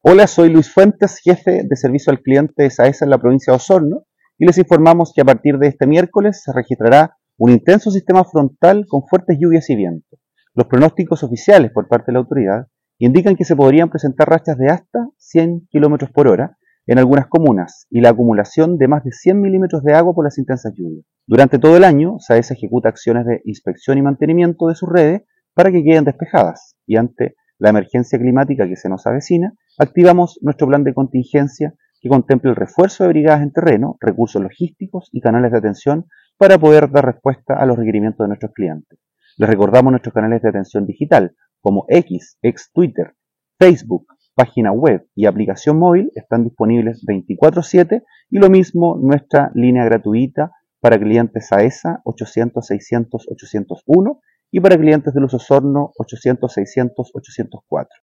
Hola, soy Luis Fuentes, jefe de servicio al cliente de SAESA en la provincia de Osorno, y les informamos que a partir de este miércoles se registrará un intenso sistema frontal con fuertes lluvias y viento. Los pronósticos oficiales por parte de la autoridad indican que se podrían presentar rachas de hasta 100 km por hora en algunas comunas y la acumulación de más de 100 milímetros de agua por las intensas lluvias. Durante todo el año, SAESA ejecuta acciones de inspección y mantenimiento de sus redes para que queden despejadas, y ante la emergencia climática que se nos avecina, activamos nuestro plan de contingencia que contempla el refuerzo de brigadas en terreno, recursos logísticos y canales de atención para poder dar respuesta a los requerimientos de nuestros clientes. Les recordamos nuestros canales de atención digital como X, ex Twitter, Facebook, página web y aplicación móvil están disponibles 24/7 y lo mismo nuestra línea gratuita para clientes AESA 800-600-801 y para clientes de Luz Osorno 800-600-804.